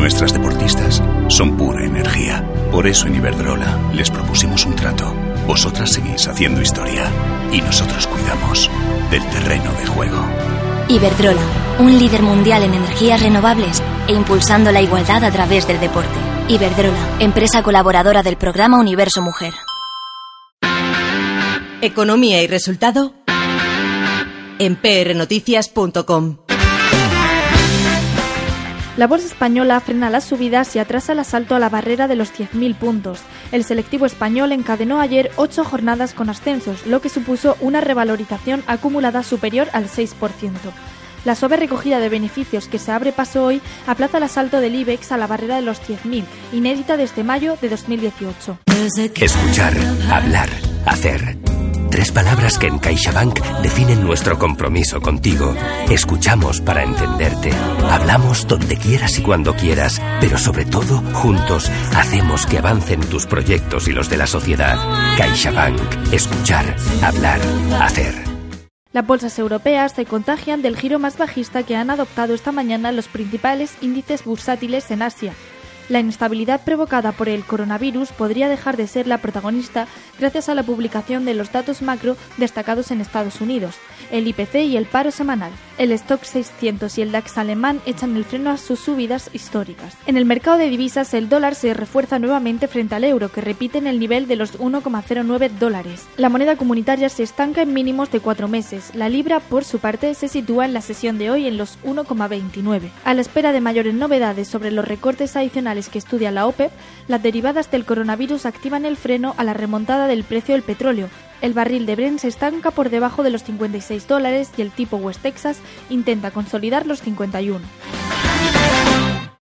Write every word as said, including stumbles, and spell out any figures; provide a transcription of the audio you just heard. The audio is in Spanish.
Nuestras deportistas son pura energía. Por eso en Iberdrola les propusimos un trato. Vosotras seguís haciendo historia y nosotros cuidamos del terreno de juego. Iberdrola, un líder mundial en energías renovables e impulsando la igualdad a través del deporte. Iberdrola, empresa colaboradora del programa Universo Mujer. Economía y resultado en p r noticias punto com. La bolsa española frena las subidas y atrasa el asalto a la barrera de los diez mil puntos. El selectivo español encadenó ayer ocho jornadas con ascensos, lo que supuso una revalorización acumulada superior al seis por ciento. La suave recogida de beneficios que se abre paso hoy aplaza el asalto del IBEX a la barrera de los diez mil, inédita desde mayo de dos mil dieciocho. Escuchar, hablar, hacer. Tres palabras que en CaixaBank definen nuestro compromiso contigo. Escuchamos para entenderte. Hablamos donde quieras y cuando quieras, pero sobre todo, juntos, hacemos que avancen tus proyectos y los de la sociedad. CaixaBank. Escuchar, hablar, hacer. Las bolsas europeas se contagian del giro más bajista que han adoptado esta mañana los principales índices bursátiles en Asia. La inestabilidad provocada por el coronavirus podría dejar de ser la protagonista gracias a la publicación de los datos macro destacados en Estados Unidos, el I P C y el paro semanal. El Stock seiscientos y el DAX alemán echan el freno a sus subidas históricas. En el mercado de divisas, el dólar se refuerza nuevamente frente al euro, que repite en el nivel de los uno coma cero nueve dólares. La moneda comunitaria se estanca en mínimos de cuatro meses. La libra, por su parte, se sitúa en la sesión de hoy en los uno coma veintinueve. A la espera de mayores novedades sobre los recortes adicionales que estudia la OPEP, las derivadas del coronavirus activan el freno a la remontada del precio del petróleo. El barril de Brent se estanca por debajo de los cincuenta y seis dólares y el tipo West Texas intenta consolidar los cincuenta y uno.